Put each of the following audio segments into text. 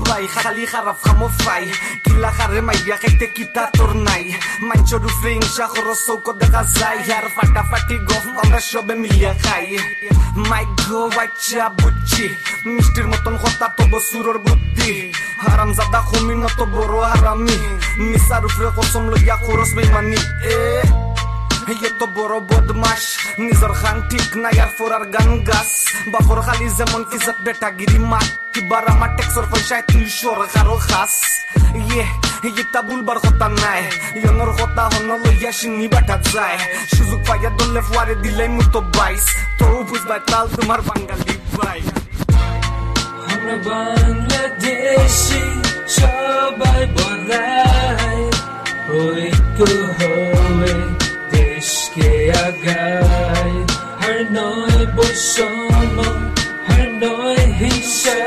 ভাই খালি খারাপ খামো ফাই কিলা খারে মাইয়া খাইতে কিতা তোর নাই মাঞ্চর উপরে হিংসা খরচ চৌকো দেখা যায় আর ফাটাফাটি গফ আমরা সবে মিলিয়া খাই মাইক গো বাচ্চা বুচ্চি মিষ্টির মতন কথা তব সুরর বুদ্ধি হারাম জাদা খুমি নত বড় হারামি মিসার উপরে কসম লইয়া খরচ বেমানি তো বড় বদমাস নিজর খান ঠিক নাই আর ফোরার গান গাছ বাপর খালি যেমন কিজাত বেটাগিরি মাত কিবার আমার টেক্সর পয়সায় তুই সরকারও খাস এটা বুলবার কথা নাই ইয়নর কথা হন লইয়া সিনি বাটা যায় সুযোগ পাইয়া দলে ফুয়ারে দিলাই মতো বাইস তো বুঝবাই তাল তোমার বাঙালি ভাই আমরা বাংলাদেশি সবাই বলাই ঐক্য হয়ে দেশকে আগায় হর নয় বৈষম্য হর নয় হিংসা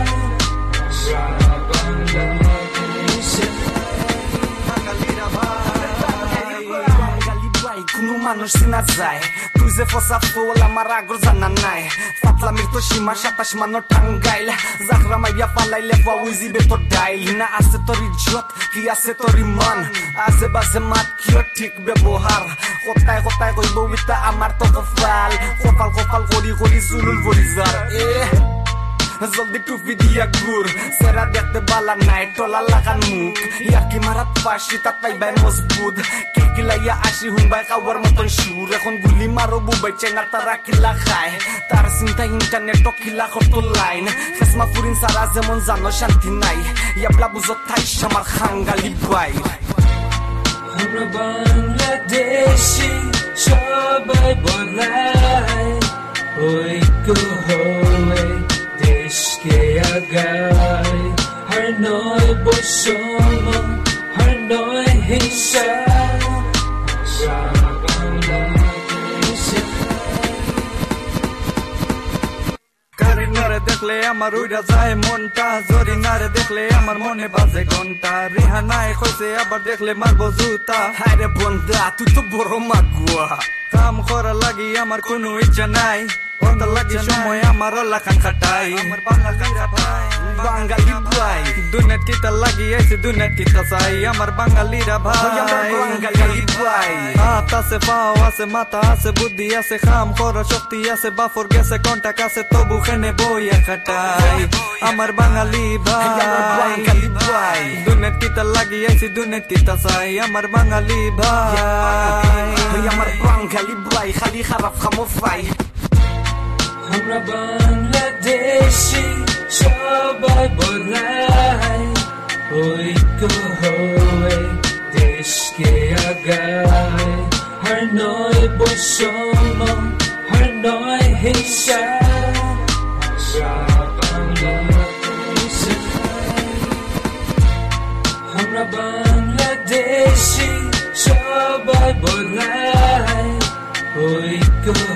কোনো মানুষ চিনা যায় তুই যে ফসা ফোল আমার আগর জানা নাই ফাতলামির তো সীমা 27 মানো টাঙ্গাইল জাগরা মাইয়া পালাইলে বাউজি বেতর ডাইল না আছে তোর ইজ্জত কি আছে তোর ইমান আছে বাজে মাত কিয় ঠিক ব্যবহার কোথায় কোথায় কইব বিতা আমার তো কপাল কপাল কপাল করি করি জুলুল বরিজার জলদি টুপি দিয়া গুর সেরা দেখতে বালা নাই টলা লাগান মুখ ইয়াকি মারাত পাশি তাত পাইবাই মজবুত কিলাইয়া আসি হুমবাই কাওয়ার মতন সুর এখন গুলি মারো বুবাই চেঙ্গার তারা কিলা খায় তার চিন্তা ইন্টারনেট কিলা কত লাইন খেসমা ফুরিন সারা যেমন জানো শান্তি নাই ইয়াবলা বুঝত থাইস আমার খাঙ্গালি বাই আমরা বাংলাদেশি সবাই বলাই ঐক্য হয়ে দেশকে আগায় হর নয় বৈষম্য হর নয় হিংসা কারিনারে দেখলে আমার উইরা যায় মনটা জরিনারে দেখলে আমার মনে বাজে ঘন্টা রিহানায় কইছে আবার দেখলে মারবো জুতা হায়রে বন্ধা তুই তো বড় মাগুয়া কাম করা লাগি আমার কোনো ইচ্ছা নাই ওটা লাগি সময় আমার লাখান খাটাই আমার বাঙালি ভাই দুনিয়ার কিতা লাগি আইছে দুনিয়ার কিতা চাই আমার বাঙালিরা ভাই বাঙালি ভাই হাত আছে পাও আছে মাথা আছে বুদ্ধি আছে কাম করার শক্তি আছে বাফর গেছে কন্টাক্ট আছে তবু খেনে বইয়া খাটাই আমার বাঙালি ভাই বাঙালি ভাই দুনিয়ার কিতা লাগি আইছে দুনিয়ার কিতা চাই আমার বাঙালি ভাই আমার বাঙালি ভাই খালি খারাপ খামো ফাই আমরা বাংলাদেশি সবাই বলাই ঐক্য হয়ে দেশকে আগায় হর নয় বৈষম্য হর নয় হিংসা আমরা বাংলাদেশি সবাই বলাই ঐক্য